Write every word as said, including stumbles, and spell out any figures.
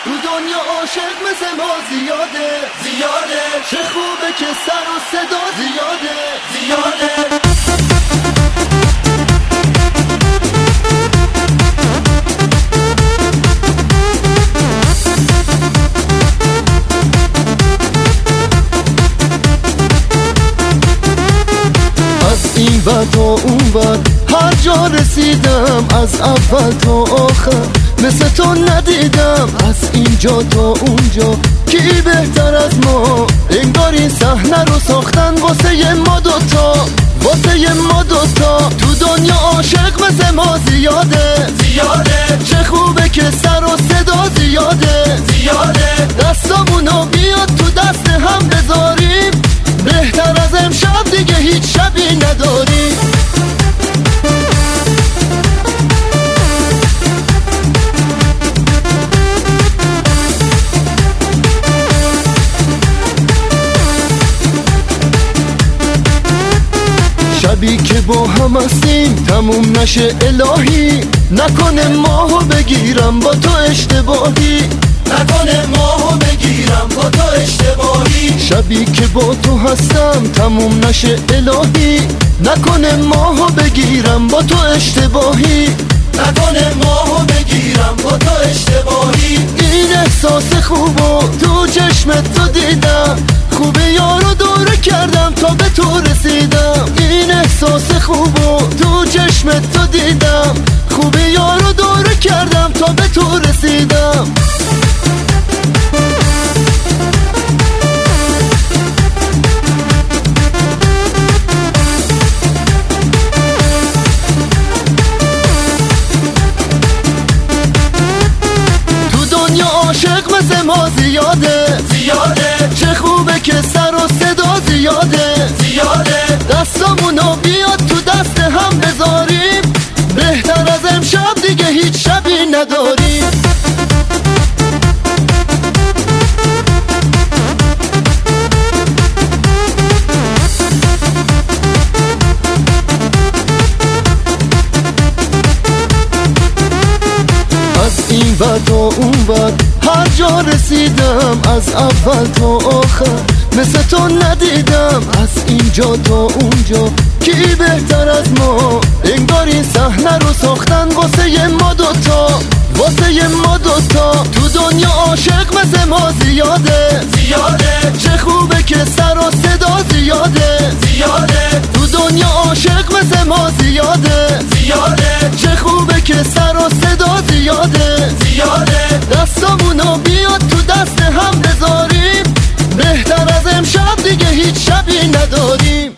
تو دنیا عاشق مثل ما زیاده زیاده، چه خوبه که سر و صدا زیاده زیاده. این ور تا اون ور هر جا رسیدم، از اول تا آخر مثل تو ندیدم. از اینجا تا اونجا کی بهتر از ما؟ انگار این صحنه رو ساختن واسه ما دوتا، واسه ما دوتا. تو دنیا عاشق مثل ما زیاده زیاده، چه خوبه که سر و صدا زیاده زیاده. دستامونو بیاد تو دست هم بذاریم، بهتر از امشب دیگه هیچ شبی نداریم. شبی که با هم هستیم تموم نشه الهی، نکنه ماهو بگیرم با تو اشتباهی، نکنه ماهو بگیرم با تو اشتباهی. شبی که با تو هستم تموم نشه الهی، نکنه ماهو بگیرم با تو اشتباهی، نکنه ماهو بگیرم با تو اشتباهی. این احساس خوبو تو چشمت تو دیدم، خوبه یارو دوره کردم تا به تو رسیدم. این احساس خوبو تو چشمت تو دیدم، خوبه یارو دوره کردم تا به تو رسیدم. عاشق مثل ما زیاده زیاده، چه خوبه که سر و صدا زیاده زیاده. دستامونو بیاد تو دست هم بذاریم، بهتر از امشب دیگه هیچ شبی نداریم. این ور تا اون ور هر جا رسیدم، از اول تا آخر مثل تو ندیدم. از اینجا تا اونجا کی بهتر از ما؟ انگار این صحنه رو ساختن واسه ما دوتا، واسه ما دوتا. تو دنیا عاشق مثل ما زیاده زیاده، چه خوبه که سر و صدا زیاده زیاده. تو دنیا عاشق مثل ما زیاده زیاده، چه خوبه که سر و صدا زیاده زیاده. دستامونو بیاد تو دست هم بذاریم، بهتر از امشب دیگه هیچ شبی نداریم.